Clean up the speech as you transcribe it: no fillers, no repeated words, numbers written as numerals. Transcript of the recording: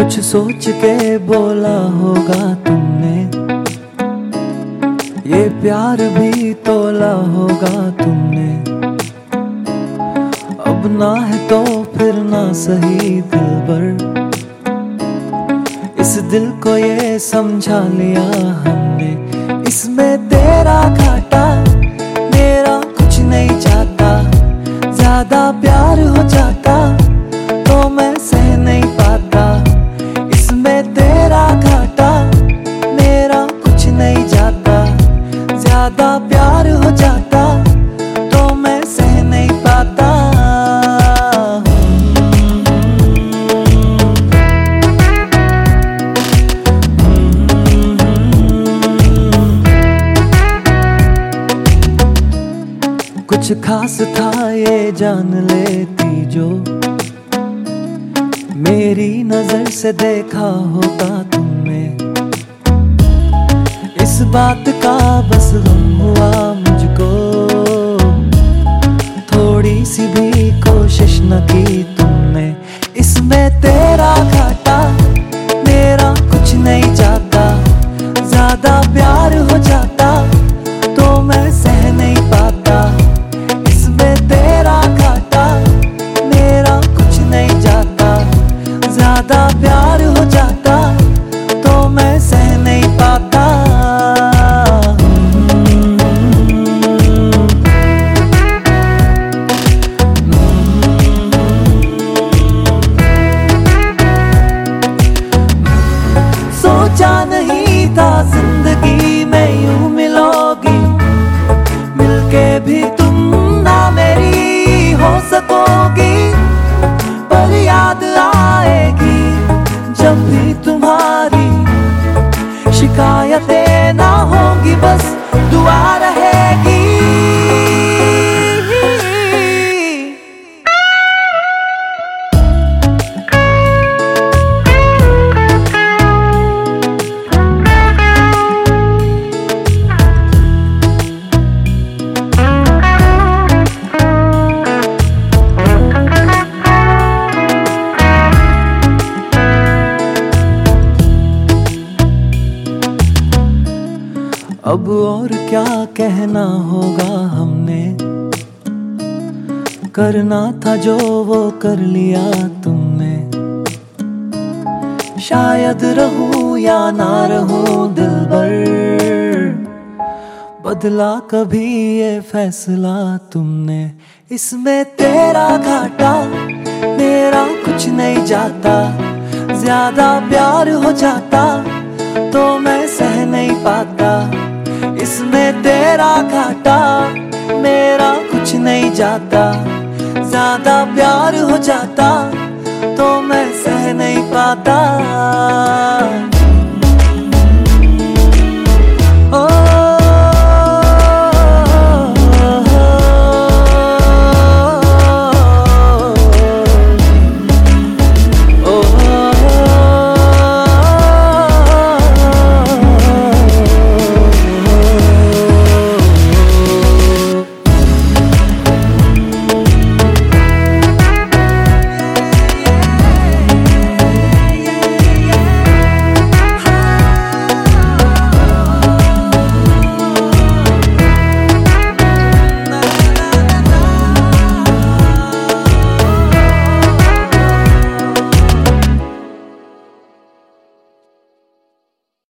कुछ सोच के बोला होगा तुमने, ये प्यार भी तोला होगा तुमने। अब ना है तो फिर ना सही दिलबर, इस दिल को ये समझा लिया हमने। इसमें तेरा घाटा मेरा कुछ नहीं जाता, ज्यादा प्यार हो जाता तो मैं सह नहीं पाता। इसमें तेरा घाटा मेरा कुछ नहीं जाता, ज्यादा प्यार हो जाता तो मैं सह नहीं पाता। कुछ खास था ये जान लेती जो, मेरी नजर से देखा होता तुमने। इस बात का बस गम हुआ मुझको, थोड़ी सी भी कोशिश न की तुमने। इसमें तेरा घाटा मेरा कुछ नहीं जाता, ज्यादा प्यार हो जाता तो मैं सह नहीं पाता। इसमें तेरा घाटा मेरा कुछ नहीं जाता, ज्यादा प्यार हो जाता तो मैं सह नहीं पाता। सोचा नहीं था जिंदगी में यूं मिलोगी, मिलके भी तुम ना मेरी हो सकोगी। पर याद आएगी जब भी तुम्हारी, शिकायतें ना होंगी बस दुआ रहेगी। अब और क्या कहना होगा हमने, करना था जो वो कर लिया तुमने। शायद रहूं या ना रहूं दिलबर, बदला कभी ये फैसला तुमने। इसमें तेरा घाटा मेरा कुछ नहीं जाता, ज्यादा प्यार हो जाता तो मैं सह नहीं पाता। इसमें तेरा घाटा मेरा कुछ नहीं जाता, ज्यादा प्यार हो जाता तो मैं सह नहीं पाता।